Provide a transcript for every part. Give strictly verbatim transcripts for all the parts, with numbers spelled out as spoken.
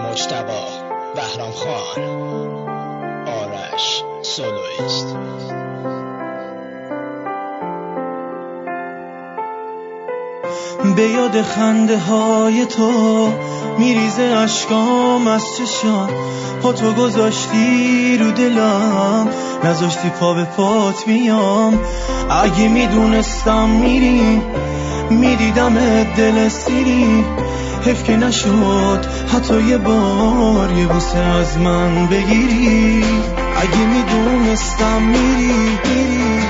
مجتبی بهرام خان، آرش سولویست. به یاد خنده های تو میریزه اشکام از چشام، پا تو گذاشتی رو دلم، نذاشتی پا به پات بیام. اگه میدونستم میری میدیدم دل سیری، حیف که نشد حتی یه بار یه بوسه از من بگیری. اگه میدونستم میری میری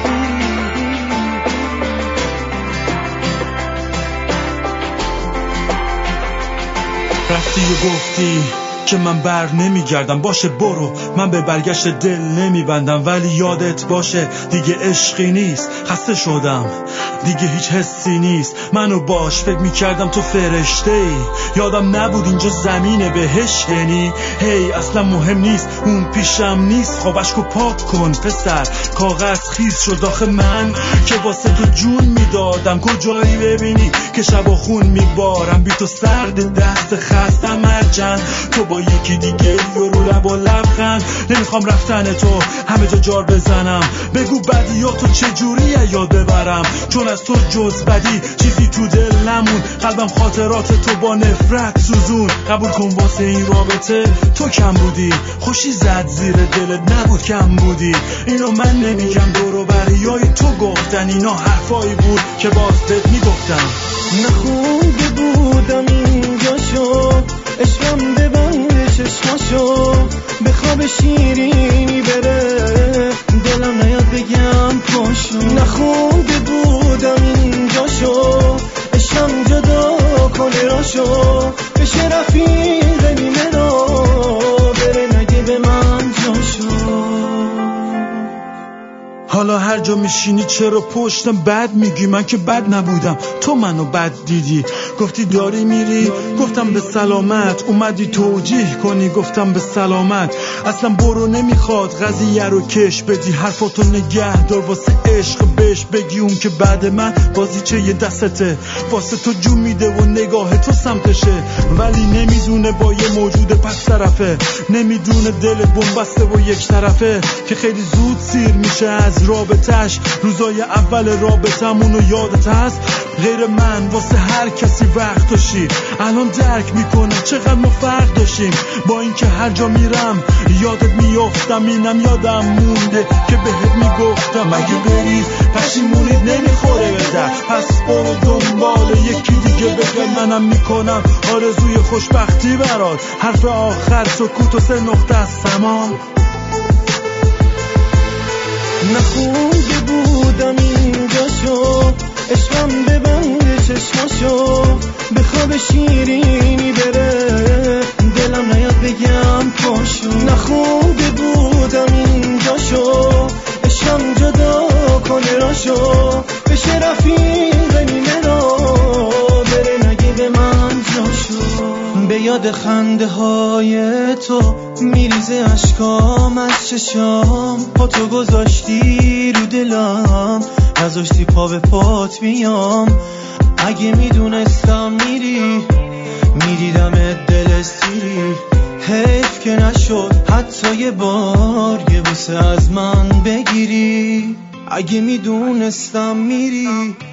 رفتی و گفتی که من بر نمیگردم. باشه برو، من به برگشت دل نمیبندم، ولی یادت باشه دیگه عشقی نیست. خسته شدم دیگه هیچ حسی نیست. منو باش فکر میکردم تو فرشته ای، یادم نبود اینجا زمین بهش یعنی. هی اصلا مهم نیست، اون پیشم نیست. خب اشکو پاک کن پسر، کاغذ خیز شد آخه من که واسه تو جون میدادم. کجایی ببینی که شبا خون میبارم، بی تو سرد دست خستم مرجن. تو با یکی دیگه یو رو لب و لبخند. نمیخوام رفتن تو همه جا جار بزنم، بگو بدیاتو چجوری یاد ببرم، چون از تو جز بدی چیزی تو دل نمون. قلبم خاطرات تو با نفرت سوزون. قبول کن واسه این رابطه تو کم بودی، خوشی زد زیر دلت نبود کم بودی. اینو من نمیگم، دورو بریای تو گفتن، اینا حرفایی بود که باز بهت میگفتم. نخونده بودم اینجا شو، عشقم ببند چشماشو، به خواب شیرینی بره، دلم نیاد بگم پاشو. نخونده بودم اینجا شو، عشقم جدا کنه راشو، بشه رفیق نیمه را، بره نگه به من جاشو. حالا هر جا میشینی چرا پشتم بد میگی؟ من که بد نبودم، تو منو بد دیدی. گفتی داری میری، گفتم به سلامت. اومدی توجیه کنی، گفتم به سلامت. اصلا برو نمیخواد قضیه رو کش بدی، حرفاتو نگه دار واسه عشق بهش بگی. اون که بعد من بازیچه یه دستته، واسه تو جو میده و نگاه تو سمتشه، ولی نمیدونه با یه موجود پس طرفه. نمیدونه دل بنبسته و یک طرفه، که خیلی زود سیر میشه از رابطش. روزای اول رابطمونو یادت هست؟ غیر من واسه هر کسی وقت داشتی. الان درک میکنم چقدر ما فرق داشتیم، با اینکه هر جا میرم یادت میافتم. اینم یادم مونده که بهت میگفتم اگه بری پشیمونیت نمیخوره به در، پس برو دنبال یکی دیگه بگم. منم میکنم آرزوی خوشبختی برات. حرف آخر سکوت و سه نقطه از سما. نخونده بودم اینجا شو، عشقم ببند چشماشو، به خواب شیرینی بره، دلم نیاد بگم پاشو. نخونده بودم اینجا شو، عشقم جدا کنه راشو، بشه رفیق نیمه را، بره نگه به من جاشو. به یاد خنده های تو میریزه اشکام از چشام، پا تو گذاشتی رو دلم، نذاشتی پا به پات بیام. اگه میدونستم میری میدیدم دل سیری، حیف که نشد حتی یه بار یه بوسه از من بگیری. اگه میدونستم میری